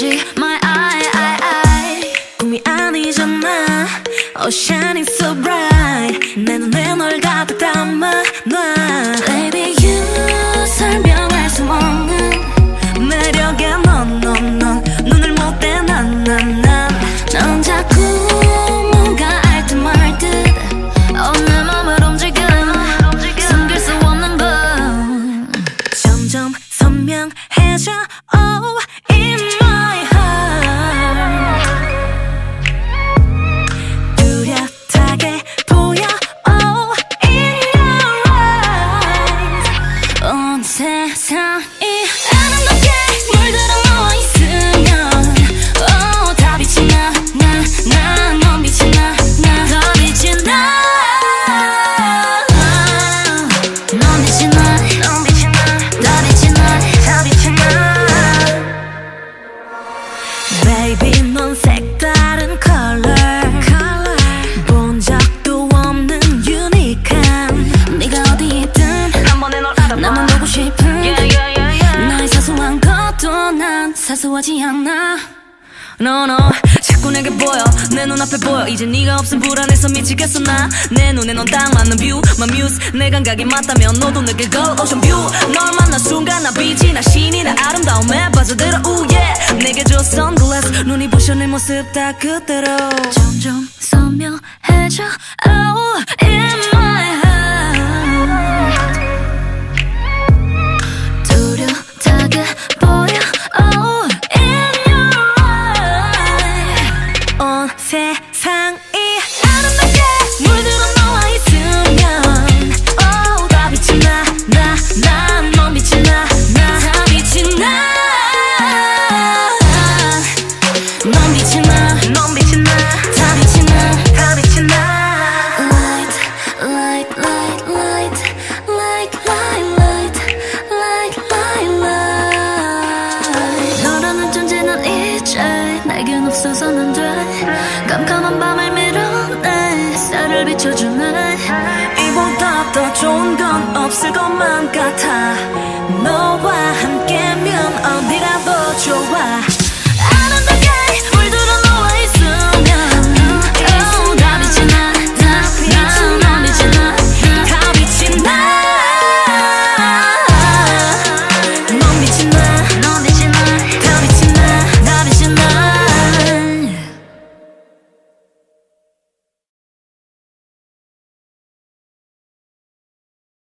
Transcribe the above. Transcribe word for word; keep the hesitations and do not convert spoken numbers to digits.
빛이 my eye, eye, eye. 꿈이 아니잖아. Oh shining so bright. 내 눈에 널 가득 담아 놔. Baby you 설명할 수 없는 매력에 넌, 넌, 넌 눈을 못 떼 난, 난, 난. 넌 자꾸 뭔가 알 듯 말 듯. Oh 내 맘을 움직여 숨길 수 없는 건 점점 선명해져. Oh in my heart. 뚜렷하게 보여. Oh in your eyes. 온 세상이 아름답게 물들어 너와 있으면 oh 다 빛이 나, 나, 나. 넌 빛이 나, 나. 더 빛이 나. 넌 빛이 나, 넌 빛이 나. 더 빛이 나, 더 빛이 나. Baby 넌 색다른 color, color. 본 적도 없는 유니크한. 네가 어디 있든 한 번에 널 알아봐. 나만 보고 싶은 yeah, yeah, yeah, yeah. 너의 사소한 것도 난 사소하지 않아. No no 자꾸 내게 보여 내 눈앞에 보여. 이제 네가 없음 불안해서 미치겠어 나. 내 눈에 넌 딱 맞는 뷰 My muse 내 감각이 맞다면 너도 내게 go ocean view. 널 만난 순간 나 빛이 나 신이 나 아름다움에 빠져들어 ooh yeah. 내게 줘 sunglass 눈이 부셔 내 모습 다 그대로. 점점 선명해져 oh in my heart. 뚜렷하게 보여 oh in your eye. 온 세상이 아름답게 물들어 너와 있으면 oh 다 빛이 나, 나, 나. 넌 빛이 나, 나. 다 빛이 나. 넌 빛이 나, 넌 빛이 나. 다 빛이 나, 다 빛이 나. Light, light, light, light, light, light, light, light, light. 너라는 존재는 이제 내겐 없어서는 돼. 깜깜한 밤을 밀어내 햇살을 비춰주네. 이보다 더 좋은 건 없을 것만 같아. 너와 함께면 어디가 더 좋아.